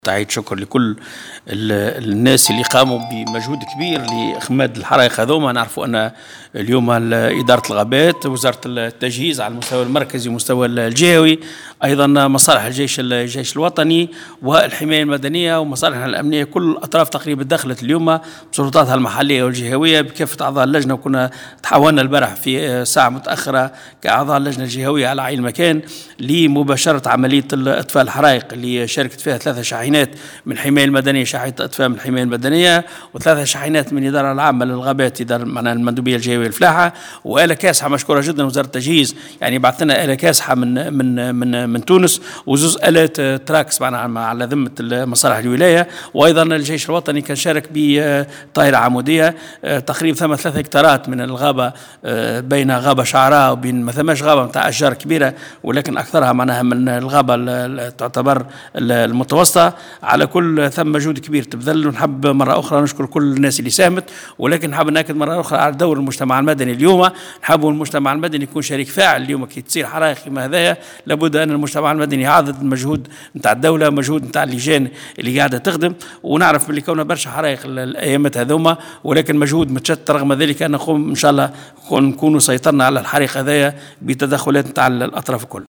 تعيد شكر لكل الناس اللي قاموا بمجهود كبير لإخماد الحرائق هذوما. نعرفوا أن اليوم إدارة الغابات، وزارة التجهيز على المستوى المركزي والمستوى الجهوي، أيضا مصالح الجيش الوطني والحماية المدنية ومصالحنا الأمنية، كل الأطراف تقريبا دخلت اليوم بسلطاتها المحلية والجهوية بكافة أعضاء اللجنة. وكنا تحاولنا البارح في ساعة متأخرة كأعضاء اللجنة الجهوية على عين المكان لمباشرة عملية إطفاء الحرائق اللي شاركت فيها 3 شاحنات من الحماية المدنية، شاحنة إطفاء من الحماية المدنية، و3 شاحنات من الإدارة العامة للغابات، إدارة معنا المندوبية الجهوية الفلاحة، وآلة كاسحة مشكورة جدا وزارة التجهيز، يعني بعث لنا آلة كاسحة من تونس، وزوز آلات تراكس معنا على ذمة مصالح الولاية. وأيضا الجيش الوطني كان شارك بطائرة عمودية تقريبا 3 هكتارات من الغابة، بين غابة شعراء وبين ما ثماش غابة متاع أشجار كبيرة، ولكن أكثرها معناها من الغابة تعتبر المتوسطة. على كل ثم مجهود كبير تبذل، ونحب مرة أخرى نشكر كل الناس اللي ساهمت، ولكن نحب نأكد مرة أخرى على دور المجتمع المدني اليوم. نحب المجتمع المدني يكون شريك فاعل اليوم كي تصير حرائق كما هذايا. لابد أن المجتمع المدني يعضد المجهود نتاع الدولة، مجهود نتاع اللجان اللي قاعدة تخدم، ونعرف باللي كونها برشا حرائق الأيامات هذوما، ولكن مجهود متشتت. رغم ذلك أن نقوم إن شاء الله نكونوا سيطرنا على الحريق هذايا بتدخلات نتاع الأطراف الكل.